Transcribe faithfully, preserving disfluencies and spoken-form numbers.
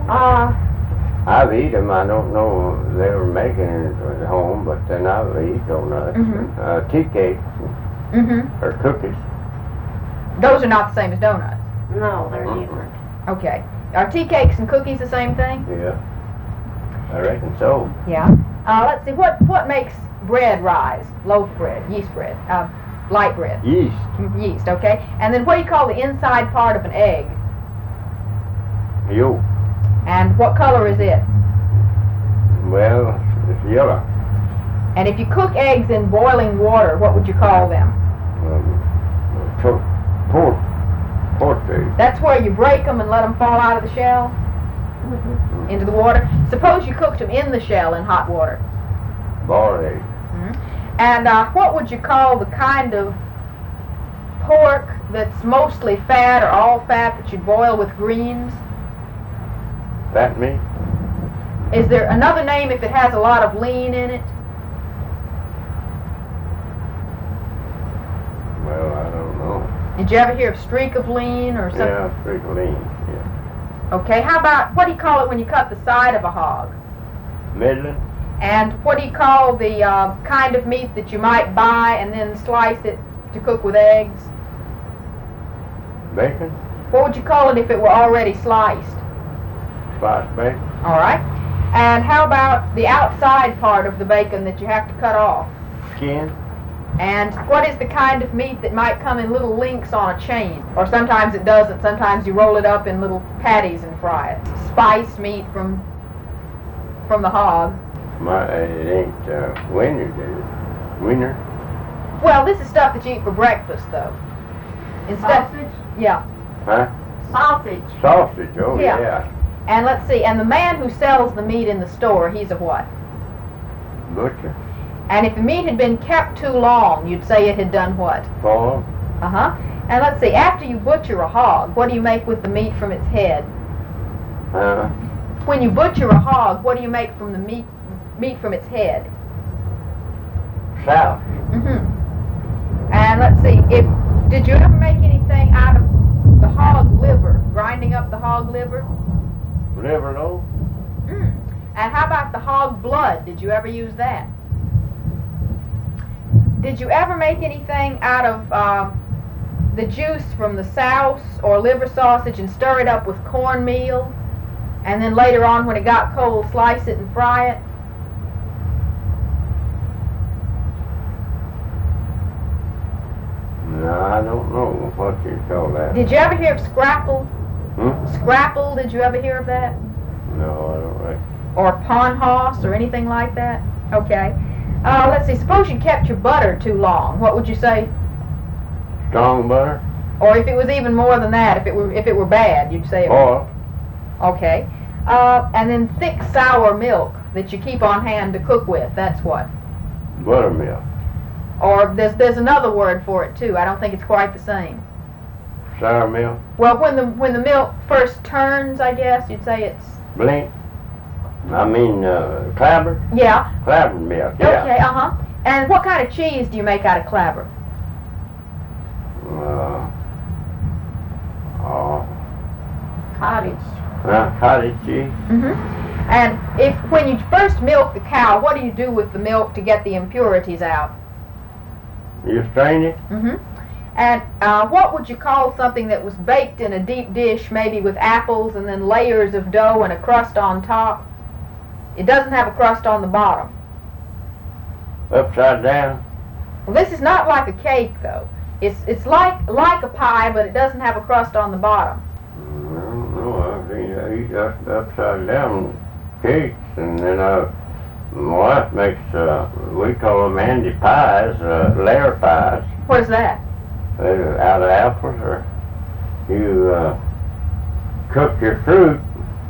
Uh, I've eaten them. I don't know if they were making it at home, but then I've eaten donuts, Mhm. and, uh, tea cakes, mm-hmm. or cookies. Those are not the same as donuts. No, they're Mhm. different. Okay. Are tea cakes and cookies the same thing? Yeah, I reckon so. Yeah. Uh, let's see. What what makes bread rise? Loaf bread, yeast bread, uh, light bread. Yeast. Mm, Yeast. Okay. And then what do you call the inside part of an egg? Yolk. And what color is it? Well, it's yellow. And if you cook eggs in boiling water, what would you call them? Um, pork. Pork. Pork egg. That's where you break them and let them fall out of the shell Mm-hmm. into the water. Suppose you cooked them in the shell in hot water. Boiled egg. Mm-hmm. And uh, what would you call the kind of pork that's mostly fat or all fat that you boil with greens? Fat meat? Is there another name if it has a lot of lean in it? Well, I don't know. Did you ever hear of streak of lean or something? Yeah, pretty lean. Yeah. Okay, how about, what do you call it when you cut the side of a hog? Middling? And what do you call the uh, kind of meat that you might buy and then slice it to cook with eggs? Bacon? What would you call it if it were already sliced? Sliced bacon? All right. And how about the outside part of the bacon that you have to cut off? Skin? And what is the kind of meat that might come in little links on a chain? Or sometimes it doesn't. Sometimes you roll it up in little patties and fry it. Spiced meat from from the hog. My, it ain't uh, wiener, is it? Wiener? Well, this is stuff that you eat for breakfast, though. Instead, Sausage? yeah. Huh? Sausage. Sausage, oh Yeah. yeah. And let's see. And the man who sells the meat in the store, he's a what? Butcher? And if the meat had been kept too long, you'd say it had done what? Fall? Uh-huh. And let's see, after you butcher a hog, what do you make with the meat from its head? Uh, When you butcher a hog, what do you make from the meat meat from its head? south. Mm-hmm. And let's see, if did you ever make anything out of the hog liver, grinding up the hog liver? Liver loaf? Mm. And how about the hog blood? Did you ever use that? Did you ever make anything out of uh, the juice from the souse or liver sausage and stir it up with cornmeal? And then later on, when it got cold, slice it and fry it? No, I don't know what you call that. Did you ever hear of scrapple? Hmm? Scrapple, did you ever hear of that? No, I don't reckon. Or pawn hoss or anything like that? Okay. Uh, let's see, suppose you kept your butter too long. What would you say? Strong butter? Or if it was even more than that, if it were if it were bad, you'd say it Oil? Okay. Uh, and then thick sour milk that you keep on hand to cook with, that's what? Buttermilk? Or there's there's another word for it too. I don't think it's quite the same. Sour milk? Well, when the when the milk first turns, I guess you'd say it's Blink? I mean, uh, clabber? yeah. Clabber milk, yeah. Okay, uh-huh. And what kind of cheese do you make out of clabber? Uh, oh, Cottage. uh, cottage cheese? Mm-hmm. And if when you first milk the cow, what do you do with the milk to get the impurities out? You strain it? Mm-hmm. And uh, what would you call something that was baked in a deep dish, maybe with apples and then layers of dough and a crust on top? It doesn't have a crust on the bottom. Upside down? Well, this is not like a cake, though. It's it's like like a pie, but it doesn't have a crust on the bottom. I don't know. I think I eat up, upside down cakes, and then uh, my wife makes, uh, we call them Andy pies, uh, layer pies, What is that? uh, out of apples, or you uh, cook your fruit